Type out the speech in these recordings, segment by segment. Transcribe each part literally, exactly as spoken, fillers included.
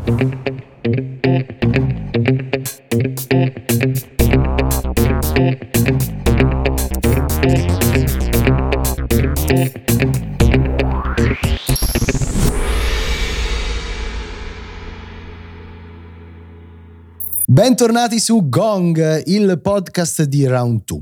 Bentornati su Gong, il podcast di Round due.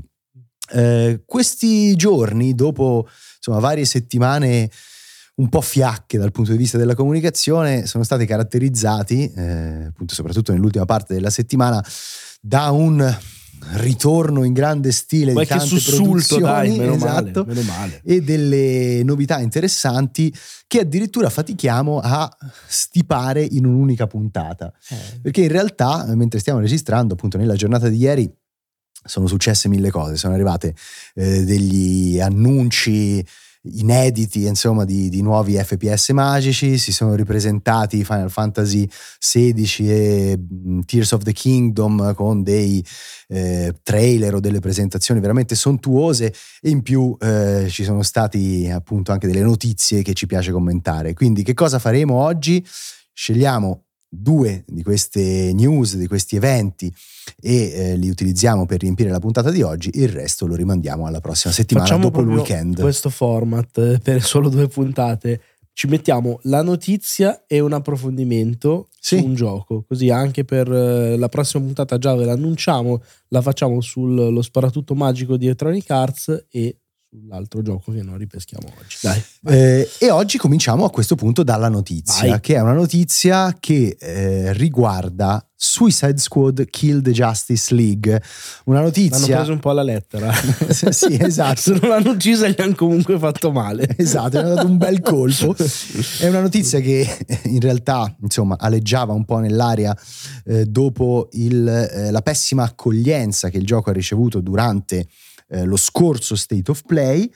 Eh, questi giorni, dopo insomma varie settimane un po' fiacche dal punto di vista della comunicazione, sono stati caratterizzati, eh, appunto soprattutto nell'ultima parte della settimana, da un ritorno in grande stile qualche di tante sussulto, produzioni, dai, meno esatto, male, meno male. E delle novità interessanti che addirittura fatichiamo a stipare in un'unica puntata, eh. perché in realtà mentre stiamo registrando, appunto nella giornata di ieri, sono successe mille cose, sono arrivate eh, degli annunci inediti, insomma, di, di nuovi F P S magici, si sono ripresentati Final Fantasy sedici e mh, Tears of the Kingdom con dei eh, trailer o delle presentazioni veramente sontuose, e in più eh, ci sono stati appunto anche delle notizie che ci piace commentare. Quindi che cosa faremo oggi? Scegliamo due di queste news, di questi eventi, e eh, li utilizziamo per riempire la puntata di oggi. Il resto lo rimandiamo alla prossima settimana. Facciamo dopo il proprio weekend. Questo format per solo due puntate, ci mettiamo la notizia e un approfondimento sì. su un gioco, così anche per la prossima puntata già ve l'annunciamo, la facciamo sullo sparatutto magico di Electronic Arts e sull'altro gioco che non ripeschiamo oggi. Dai, eh, e oggi cominciamo a questo punto dalla notizia, vai. Che è una notizia che eh, riguarda Suicide Squad Kill the Justice League. Una notizia... L'hanno preso un po' alla lettera. Sì, esatto. Se non l'hanno uccisa gli hanno comunque fatto male. Esatto, gli hanno dato un bel colpo. È una notizia che in realtà, insomma, aleggiava un po' nell'aria eh, dopo il, eh, la pessima accoglienza che il gioco ha ricevuto durante eh, lo scorso State of Play,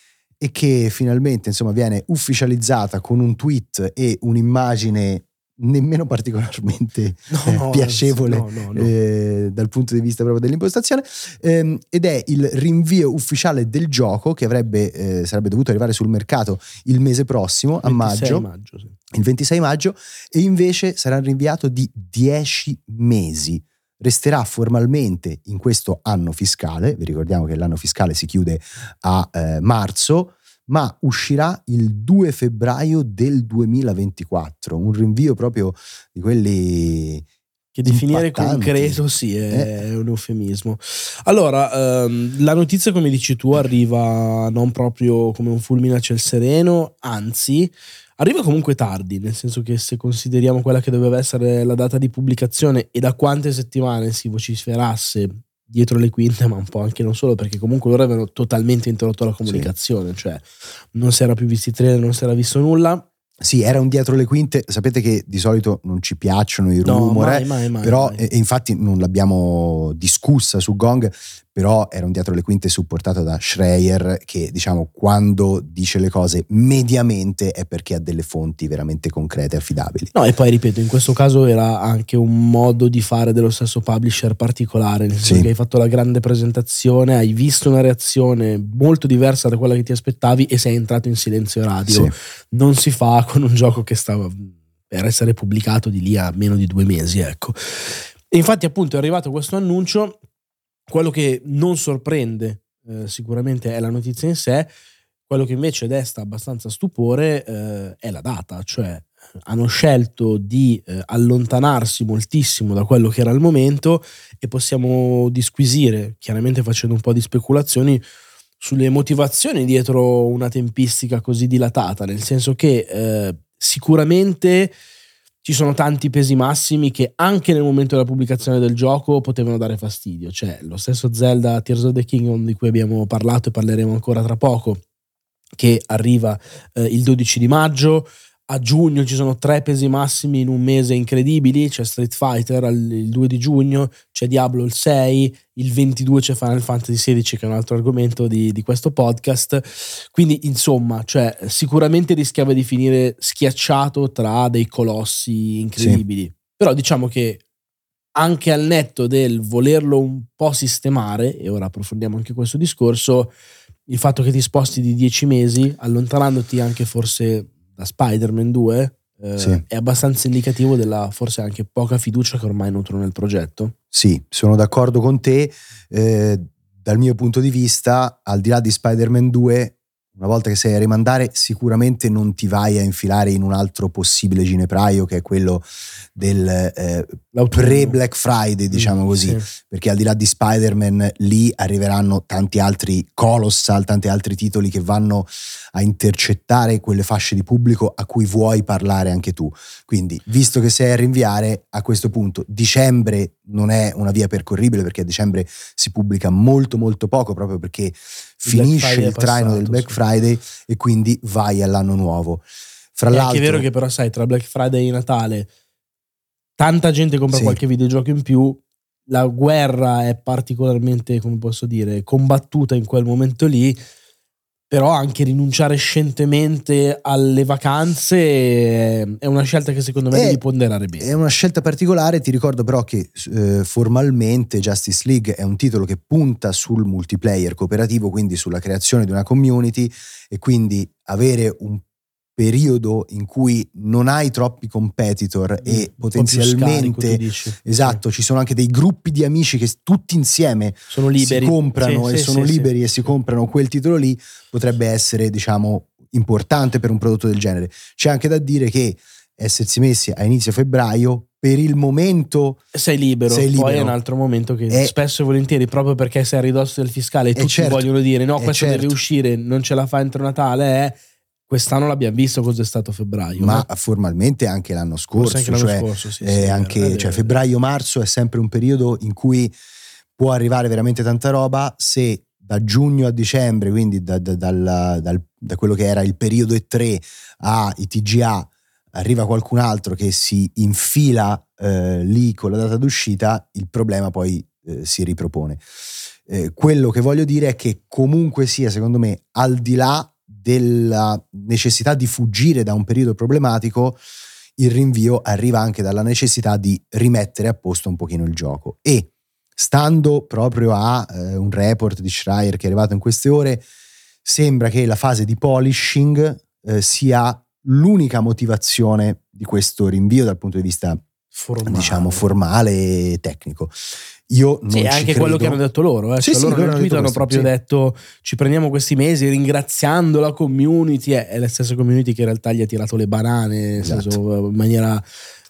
e che finalmente, insomma, viene ufficializzata con un tweet e un'immagine nemmeno particolarmente no, no, piacevole no, no, no. Eh, dal punto di vista proprio dell'impostazione, ehm, ed è il rinvio ufficiale del gioco che avrebbe eh, sarebbe dovuto arrivare sul mercato il mese prossimo, a maggio, maggio sì. il ventisei maggio, e invece sarà rinviato di dieci mesi. Resterà formalmente in questo anno fiscale, vi ricordiamo che l'anno fiscale si chiude a eh, marzo, ma uscirà il due febbraio del duemilaventiquattro, un rinvio proprio di quelli che definire impattanti. Concreto sì è eh. un eufemismo. Allora ehm, la notizia, come dici tu, arriva non proprio come un fulmine a ciel sereno, anzi arriva comunque tardi, nel senso che se consideriamo quella che doveva essere la data di pubblicazione e da quante settimane si vociferasse dietro le quinte, ma un po' anche non solo, perché comunque loro avevano totalmente interrotto la comunicazione, sì. Cioè non si era più visti trailer, non si era visto nulla. Sì, era un dietro le quinte. Sapete che di solito non ci piacciono i rumor, no, mai, mai, mai, però mai. E, e infatti non l'abbiamo discussa su Gong, però era un dietro le quinte supportato da Schreier, che diciamo quando dice le cose mediamente è perché ha delle fonti veramente concrete e affidabili. No, e poi ripeto, in questo caso era anche un modo di fare dello stesso publisher particolare, nel senso sì. che hai fatto la grande presentazione, hai visto una reazione molto diversa da quella che ti aspettavi e sei entrato in silenzio radio. Sì. Non si fa con un gioco che stava per essere pubblicato di lì a meno di due mesi, ecco. E infatti appunto è arrivato questo annuncio. Quello che non sorprende eh, sicuramente è la notizia in sé, quello che invece desta abbastanza stupore eh, è la data, cioè hanno scelto di eh, allontanarsi moltissimo da quello che era il momento, e possiamo disquisire, chiaramente facendo un po' di speculazioni, sulle motivazioni dietro una tempistica così dilatata, nel senso che eh, sicuramente ci sono tanti pesi massimi che anche nel momento della pubblicazione del gioco potevano dare fastidio. Cioè lo stesso Zelda Tears of the Kingdom, di cui abbiamo parlato e parleremo ancora tra poco, che arriva eh, il dodici di maggio. A giugno ci sono tre pesi massimi in un mese incredibili, c'è Street Fighter il due di giugno, c'è Diablo il sei, il ventidue c'è Final Fantasy sedici, che è un altro argomento di, di questo podcast. Quindi insomma, cioè, sicuramente rischiava di finire schiacciato tra dei colossi incredibili. Sì. Però diciamo che anche al netto del volerlo un po' sistemare, e ora approfondiamo anche questo discorso, il fatto che ti sposti di dieci mesi, allontanandoti anche forse da Spider-Man due, eh, sì. è abbastanza indicativo della forse anche poca fiducia che ormai nutrono nel progetto. Sì, sono d'accordo con te. Eh, dal mio punto di vista, al di là di Spider-Man due, una volta che sei a rimandare, sicuramente non ti vai a infilare in un altro possibile ginepraio, che è quello del eh, pre-Black Friday, diciamo mm, così, sì. perché al di là di Spider-Man lì arriveranno tanti altri Colossal, tanti altri titoli che vanno a intercettare quelle fasce di pubblico a cui vuoi parlare anche tu. Quindi, visto che sei a rinviare, a questo punto dicembre non è una via percorribile, perché a dicembre si pubblica molto molto poco, proprio perché finisce il traino passato, del Black sì. Friday, e quindi vai all'anno nuovo. Fra è l'altro, anche vero che però sai, tra Black Friday e Natale tanta gente compra sì. qualche videogioco in più, la guerra è particolarmente, come posso dire, combattuta in quel momento lì, però anche rinunciare scientemente alle vacanze è una scelta che secondo me è, devi ponderare bene. È una scelta particolare. Ti ricordo però che eh, formalmente Justice League è un titolo che punta sul multiplayer cooperativo, quindi sulla creazione di una community, e quindi avere un periodo in cui non hai troppi competitor mm, e potenzialmente scarico, esatto, sì. Ci sono anche dei gruppi di amici che tutti insieme sono liberi. si comprano sì, e sì, sono sì, liberi sì. e si comprano quel titolo lì, potrebbe essere, diciamo, importante per un prodotto del genere. C'è anche da dire che essersi messi a inizio febbraio, per il momento sei libero, sei libero. Poi è un altro momento che è, spesso e volentieri, proprio perché sei a ridosso del fiscale e tutti certo, vogliono dire no, questo certo. deve uscire, non ce la fa entro Natale, è quest'anno l'abbiamo visto cos'è stato febbraio, ma no? formalmente anche l'anno scorso, anche l'anno cioè, scorso sì, eh, sì, anche, vero, cioè vero, febbraio-marzo è sempre un periodo in cui può arrivare veramente tanta roba. Se da giugno a dicembre, quindi da, da, dal, dal, da quello che era il periodo E tre ai T G A, arriva qualcun altro che si infila eh, lì con la data d'uscita, il problema poi eh, si ripropone. Eh, quello che voglio dire è che comunque sia, secondo me, al di là della necessità di fuggire da un periodo problematico, il rinvio arriva anche dalla necessità di rimettere a posto un pochino il gioco. E stando proprio a eh, un report di Schreier che è arrivato in queste ore, sembra che la fase di polishing eh, sia l'unica motivazione di questo rinvio dal punto di vista formale, diciamo formale e tecnico. Io non sì, ci anche credo. quello che hanno detto loro, eh. sì, cioè, sì, loro nel tweet hanno questo, proprio sì. detto ci prendiamo questi mesi ringraziando la community, eh, è la stessa community che in realtà gli ha tirato le banane, esatto. nel senso, in maniera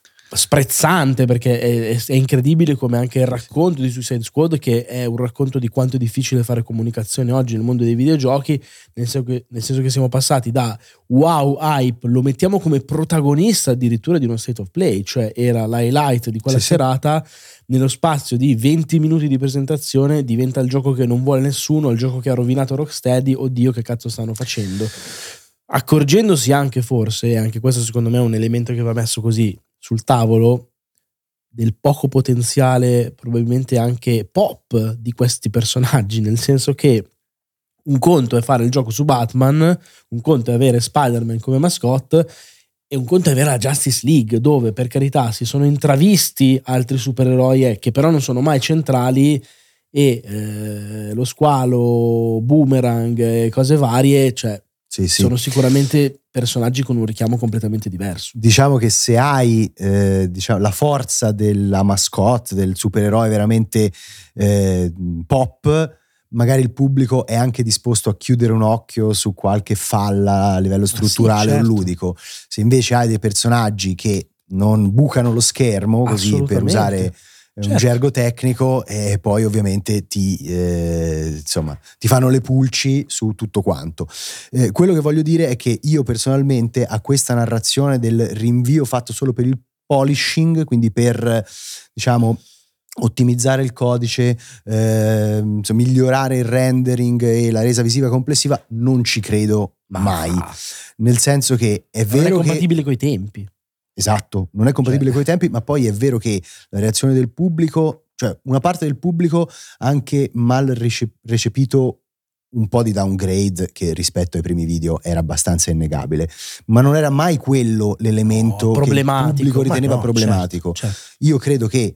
sprezzante, perché è, è incredibile come anche il racconto di Suicide Squad, che è un racconto di quanto è difficile fare comunicazione oggi nel mondo dei videogiochi, nel senso che, nel senso che siamo passati da wow hype, lo mettiamo come protagonista addirittura di uno State of Play, cioè era l'highlight di quella sì, serata, sì. Nello spazio di venti minuti di presentazione diventa il gioco che non vuole nessuno, il gioco che ha rovinato Rocksteady, oddio che cazzo stanno facendo, accorgendosi anche forse, e anche questo secondo me è un elemento che va messo così sul tavolo, del poco potenziale probabilmente anche pop di questi personaggi, nel senso che un conto è fare il gioco su Batman, un conto è avere Spider-Man come mascotte e un conto è avere la Justice League, dove per carità si sono intravisti altri supereroi eh, che però non sono mai centrali, e eh, lo Squalo, Boomerang e cose varie, cioè sì, sì. sono sicuramente personaggi con un richiamo completamente diverso. Diciamo che se hai eh, diciamo, la forza della mascotte, del supereroe veramente eh, pop, magari il pubblico è anche disposto a chiudere un occhio su qualche falla a livello strutturale ah, sì, certo. o ludico. Se invece hai dei personaggi che non bucano lo schermo, così per usare un certo. gergo tecnico, e poi ovviamente ti eh, insomma ti fanno le pulci su tutto quanto. Eh, quello che voglio dire è che io personalmente a questa narrazione del rinvio fatto solo per il polishing, quindi per diciamo ottimizzare il codice, eh, insomma, migliorare il rendering e la resa visiva complessiva, non ci credo mai, ah. nel senso che è vero non è compatibile che coi tempi. Esatto, non è compatibile cioè. coi tempi, ma poi è vero che la reazione del pubblico, cioè una parte del pubblico ha anche mal recepito un po' di downgrade che rispetto ai primi video era abbastanza innegabile, ma non era mai quello l'elemento no, che il pubblico riteneva no, problematico. Certo, certo. Io credo che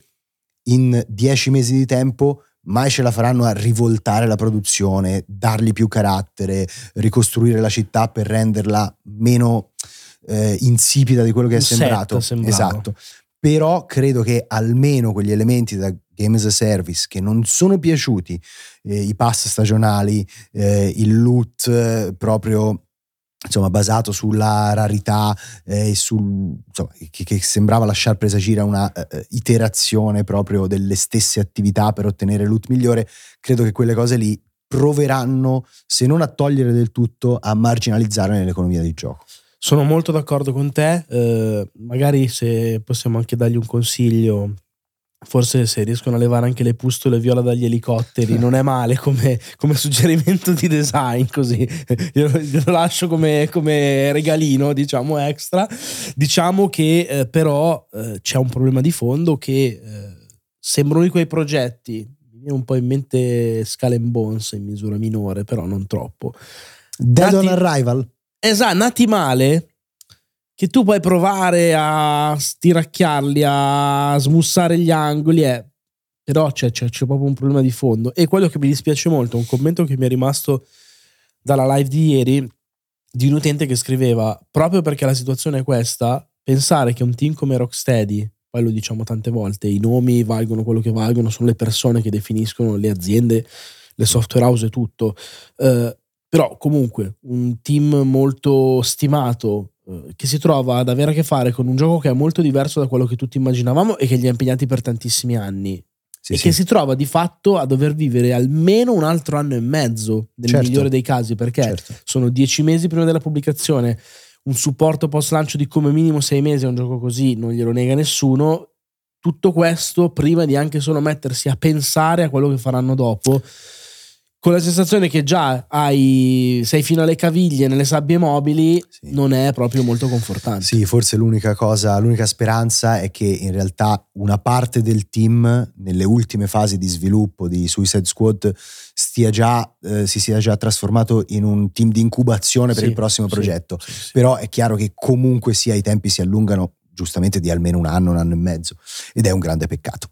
in dieci mesi di tempo mai ce la faranno a rivoltare la produzione, dargli più carattere, ricostruire la città per renderla meno eh, insipida di quello che Un è sembrato. set, sembrava. Esatto. Però credo che almeno quegli elementi da game as a service che non sono piaciuti, eh, i pass stagionali, eh, il loot eh, proprio insomma basato sulla rarità e eh, sul insomma, che, che sembrava lasciar presagire una uh, iterazione proprio delle stesse attività per ottenere loot migliore, credo che quelle cose lì proveranno, se non a togliere del tutto, a marginalizzare nell'economia di gioco. Sono molto d'accordo con te, eh, magari se possiamo anche dargli un consiglio, forse se riescono a levare anche le pustole viola dagli elicotteri non è male come, come suggerimento di design, così glielo, glielo lascio come, come regalino, diciamo, extra. Diciamo che eh, però eh, c'è un problema di fondo che eh, sembrano di quei progetti, mi viene un po' in mente Skull and Bones in misura minore, però non troppo. Dead Nati, on Arrival. Esatto, nati male, che tu puoi provare a stiracchiarli, a smussare gli angoli, eh. Però c'è, c'è, c'è proprio un problema di fondo. E quello che mi dispiace molto, un commento che mi è rimasto dalla live di ieri, di un utente che scriveva: proprio perché la situazione è questa, pensare che un team come Rocksteady, poi lo diciamo tante volte, i nomi valgono quello che valgono, sono le persone che definiscono le aziende, le software house e tutto, eh, però comunque un team molto stimato eh, che si trova ad avere a che fare con un gioco che è molto diverso da quello che tutti immaginavamo e che li ha impegnati per tantissimi anni, sì, e sì. che si trova di fatto a dover vivere almeno un altro anno e mezzo nel certo. migliore dei casi, perché certo. sono dieci mesi prima della pubblicazione, un supporto post lancio di come minimo sei mesi a un gioco così non glielo nega nessuno. Tutto questo prima di anche solo mettersi a pensare a quello che faranno dopo, con la sensazione che già hai, sei fino alle caviglie nelle sabbie mobili, sì. non è proprio molto confortante. Sì, forse l'unica cosa, l'unica speranza è che in realtà una parte del team nelle ultime fasi di sviluppo di Suicide Squad stia già, eh, si sia già trasformato in un team di incubazione per sì, il prossimo sì, progetto. Sì, sì. Però è chiaro che comunque sia i tempi si allungano giustamente di almeno un anno, un anno e mezzo, ed è un grande peccato.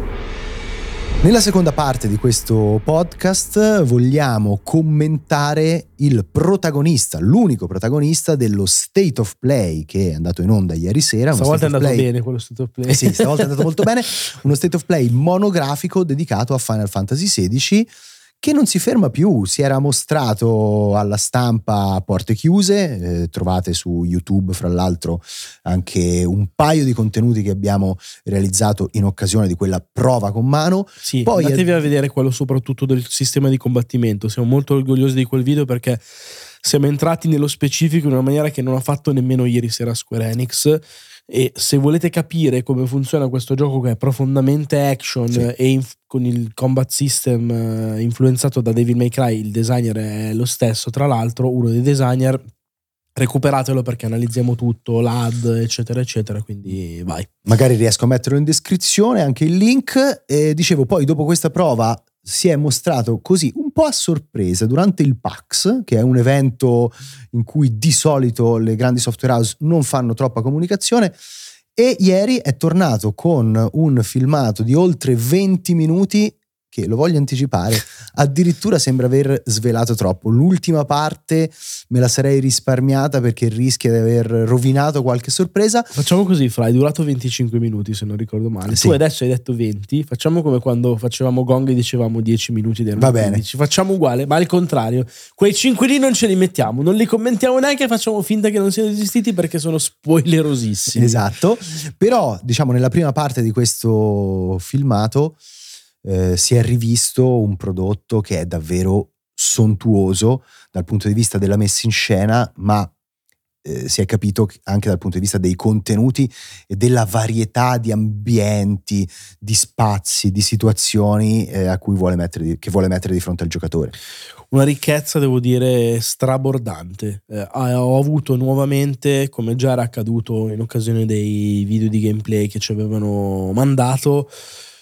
Nella seconda parte di questo podcast vogliamo commentare il protagonista, l'unico protagonista dello State of Play che è andato in onda ieri sera. Stavolta è andato play... bene quello State of Play. Eh sì, stavolta è andato molto bene. Uno State of Play monografico dedicato a Final Fantasy sedici, che non si ferma più. Si era mostrato alla stampa a porte chiuse, eh, trovate su YouTube fra l'altro anche un paio di contenuti che abbiamo realizzato in occasione di quella prova con mano. Sì, poi andatevi è... a vedere quello soprattutto del sistema di combattimento, siamo molto orgogliosi di quel video perché siamo entrati nello specifico in una maniera che non ha fatto nemmeno ieri sera Square Enix. E se volete capire come funziona questo gioco che è profondamente action sì. e inf- con il combat system uh, influenzato da Devil May Cry, il designer è lo stesso tra l'altro, uno dei designer, recuperatelo perché analizziamo tutto, l'A D eccetera eccetera, quindi vai. Magari riesco a metterlo in descrizione anche il link. E dicevo, poi dopo questa prova si è mostrato così un po' a sorpresa durante il PAX, che è un evento in cui di solito le grandi software house non fanno troppa comunicazione, e ieri è tornato con un filmato di oltre venti minuti che, lo voglio anticipare, addirittura sembra aver svelato troppo. L'ultima parte me la sarei risparmiata perché rischia di aver rovinato qualche sorpresa. Facciamo così, Fra, è durato venticinque minuti se non ricordo male. Sì. Tu adesso hai detto venti, facciamo come quando facevamo gong e dicevamo dieci minuti. Va bene. quindici. Facciamo uguale, ma al contrario. Quei cinque lì non ce li mettiamo, non li commentiamo neanche, facciamo finta che non siano esistiti perché sono spoilerosissimi. Esatto, però diciamo nella prima parte di questo filmato Eh, si è rivisto un prodotto che è davvero sontuoso dal punto di vista della messa in scena, ma eh, si è capito anche dal punto di vista dei contenuti e della varietà di ambienti, di spazi, di situazioni eh, a cui vuole mettere di, che vuole mettere di fronte al giocatore. Una ricchezza, devo dire, strabordante. Eh, ho avuto nuovamente, come già era accaduto in occasione dei video di gameplay che ci avevano mandato,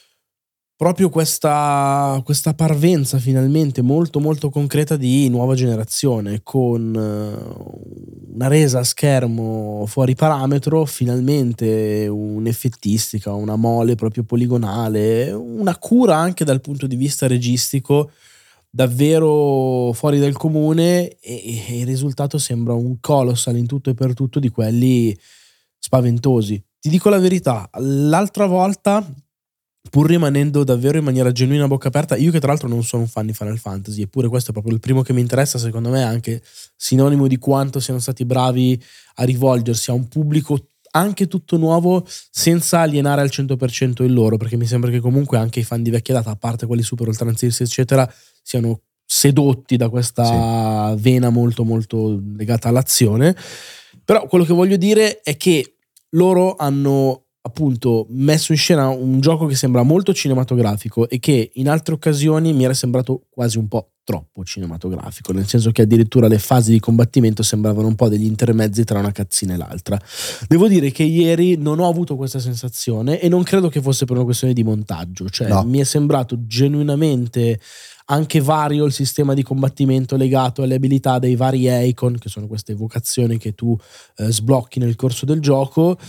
proprio questa, questa parvenza finalmente molto molto concreta di nuova generazione, con una resa a schermo fuori parametro, finalmente un'effettistica, una mole proprio poligonale, una cura anche dal punto di vista registico davvero fuori dal comune e, e il risultato sembra un Colossal in tutto e per tutto di quelli spaventosi. Ti dico la verità, l'altra volta, pur rimanendo davvero in maniera genuina a bocca aperta, io che tra l'altro non sono un fan di Final Fantasy, eppure questo è proprio il primo che mi interessa, secondo me è anche sinonimo di quanto siano stati bravi a rivolgersi a un pubblico anche tutto nuovo senza alienare al cento per cento il loro, perché mi sembra che comunque anche i fan di vecchia data, a parte quelli super oltranzisti eccetera, siano sedotti da questa sì. vena molto molto legata all'azione. Però quello che voglio dire è che loro hanno appunto messo in scena un gioco che sembra molto cinematografico e che in altre occasioni mi era sembrato quasi un po' troppo cinematografico, nel senso che addirittura le fasi di combattimento sembravano un po' degli intermezzi tra una cazzina e l'altra. Devo dire che ieri non ho avuto questa sensazione e non credo che fosse per una questione di montaggio, cioè no. mi è sembrato genuinamente anche vario il sistema di combattimento legato alle abilità dei vari icon, che sono queste evocazioni che tu eh, sblocchi nel corso del gioco,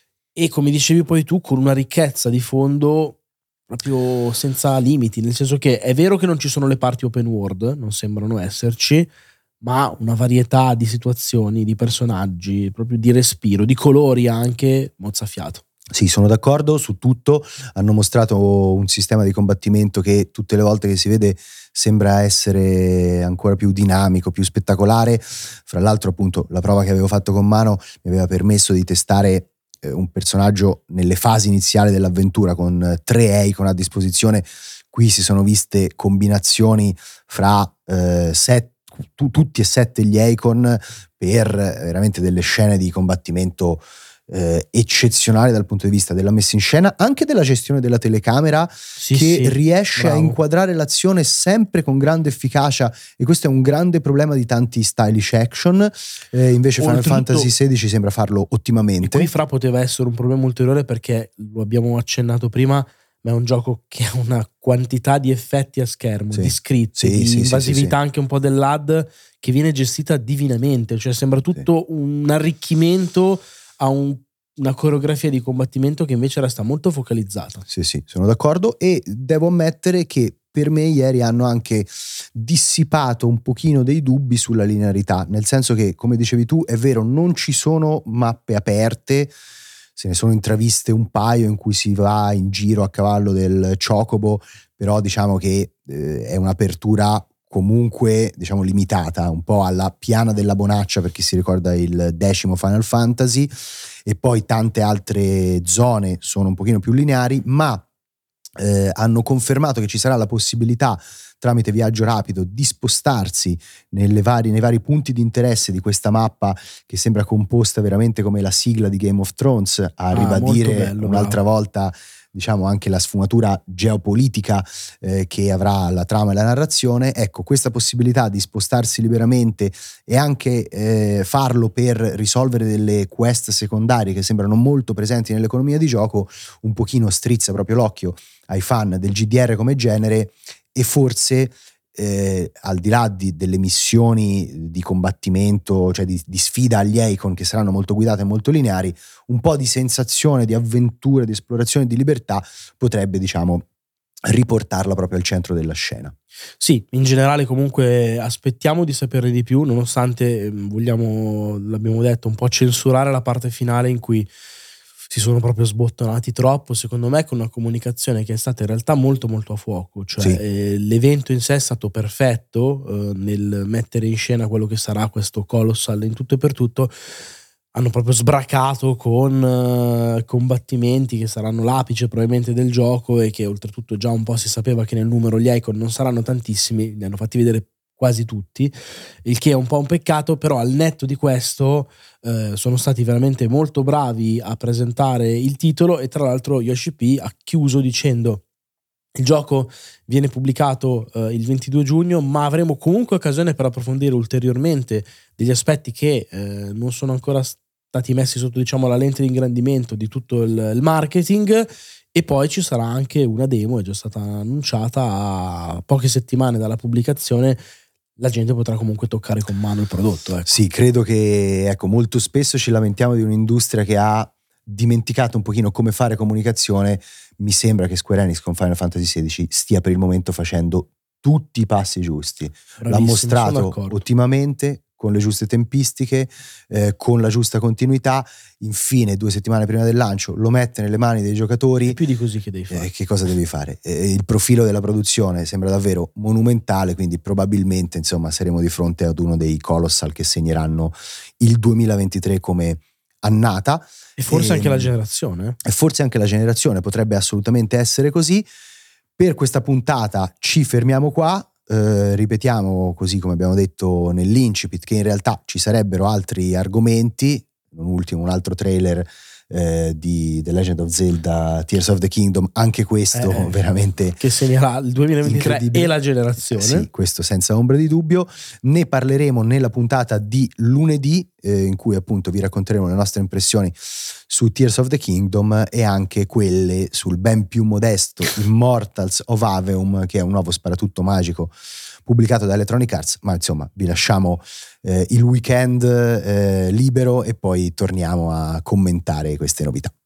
e come dicevi poi tu, con una ricchezza di fondo proprio senza limiti, nel senso che è vero che non ci sono le parti open world, non sembrano esserci, ma una varietà di situazioni, di personaggi, proprio di respiro, di colori anche, mozzafiato. Sì, sono d'accordo su tutto. Hanno mostrato un sistema di combattimento che tutte le volte che si vede sembra essere ancora più dinamico, più spettacolare. Fra l'altro, appunto, la prova che avevo fatto con mano mi aveva permesso di testare eh, un personaggio nelle fasi iniziali dell'avventura con tre icon a disposizione. Qui si sono viste combinazioni fra eh, set, tu, tutti e sette gli icon per veramente delle scene di combattimento Eh, eccezionale dal punto di vista della messa in scena, anche della gestione della telecamera, sì, che sì, riesce bravo. a inquadrare l'azione sempre con grande efficacia, e questo è un grande problema di tanti stylish action. Eh, invece Final Oltretutto, Fantasy sedici sembra farlo ottimamente. E qui fra poteva essere un problema ulteriore perché lo abbiamo accennato prima, ma è un gioco che ha una quantità di effetti a schermo, sì. di scritti, sì, di sì, invasività sì, sì. anche un po' dell'A D che viene gestita divinamente, cioè sembra tutto sì. un arricchimento a un, una coreografia di combattimento che invece resta molto focalizzata. Sì, sì, sono d'accordo, e devo ammettere che per me ieri hanno anche dissipato un pochino dei dubbi sulla linearità, nel senso che, come dicevi tu, è vero, non ci sono mappe aperte, se ne sono intraviste un paio in cui si va in giro a cavallo del Chocobo, però diciamo che eh, è un'apertura comunque diciamo limitata, un po' alla piana della Bonaccia per chi si ricorda il decimo Final Fantasy, e poi tante altre zone sono un pochino più lineari, ma eh, hanno confermato che ci sarà la possibilità tramite viaggio rapido di spostarsi nelle vari, nei vari punti di interesse di questa mappa, che sembra composta veramente come la sigla di Game of Thrones, a Ah, ribadire bello, un'altra bravo. volta diciamo anche la sfumatura geopolitica eh, che avrà la trama e la narrazione. Ecco, questa possibilità di spostarsi liberamente e anche eh, farlo per risolvere delle quest secondarie che sembrano molto presenti nell'economia di gioco, un pochino strizza proprio l'occhio ai fan del G D R come genere, e forse eh, al di là di, delle missioni di combattimento, cioè di, di sfida agli icon che saranno molto guidate e molto lineari, un po' di sensazione di avventura, di esplorazione, di libertà potrebbe diciamo riportarla proprio al centro della scena. Sì, in generale comunque aspettiamo di saperne di più, nonostante vogliamo, l'abbiamo detto, un po' censurare la parte finale in cui si sono proprio sbottonati troppo, secondo me, con una comunicazione che è stata in realtà molto molto a fuoco, cioè Sì. eh, l'evento in sé è stato perfetto eh, nel mettere in scena quello che sarà questo Colossal in tutto e per tutto. Hanno proprio sbracato con uh, combattimenti che saranno l'apice probabilmente del gioco, e che oltretutto già un po' si sapeva che nel numero gli icon non saranno tantissimi, li hanno fatti vedere quasi tutti, il che è un po' un peccato, però al netto di questo eh, sono stati veramente molto bravi a presentare il titolo, e tra l'altro Yoshi P ha chiuso dicendo: il gioco viene pubblicato eh, il ventidue giugno, ma avremo comunque occasione per approfondire ulteriormente degli aspetti che eh, non sono ancora stati messi sotto diciamo la lente di ingrandimento di tutto il, il marketing, e poi ci sarà anche una demo, è già stata annunciata a poche settimane dalla pubblicazione. La gente potrà comunque toccare con mano il prodotto. Ecco. Sì, credo che ecco molto spesso ci lamentiamo di un'industria che ha dimenticato un pochino come fare comunicazione. Mi sembra che Square Enix con Final Fantasy sedici stia per il momento facendo tutti i passi giusti. Bravissimo, L'ha sono mostrato d'accordo. ottimamente, con le giuste tempistiche, eh, con la giusta continuità. Infine, due settimane prima del lancio, lo mette nelle mani dei giocatori. È più di così che devi fare. Eh, che cosa devi fare? Eh, il profilo della produzione sembra davvero monumentale, quindi probabilmente insomma saremo di fronte ad uno dei colossal che segneranno il duemilaventitré come annata. E forse e, anche la generazione. Eh? E forse anche la generazione, potrebbe assolutamente essere così. Per questa puntata ci fermiamo qua. Eh, ripetiamo, così come abbiamo detto nell'incipit, che in realtà ci sarebbero altri argomenti, non ultimo un altro trailer eh, di The Legend of Zelda Tears of the Kingdom, anche questo Eh, veramente che segnerà il duemilaventitré e la generazione. Sì, questo senza ombra di dubbio. Ne parleremo nella puntata di lunedì, eh, in cui appunto vi racconteremo le nostre impressioni su Tears of the Kingdom e anche quelle sul ben più modesto Immortals of Aveum, che è un nuovo sparatutto magico pubblicato da Electronic Arts. Ma insomma vi lasciamo eh, il weekend eh, libero e poi torniamo a commentare queste novità.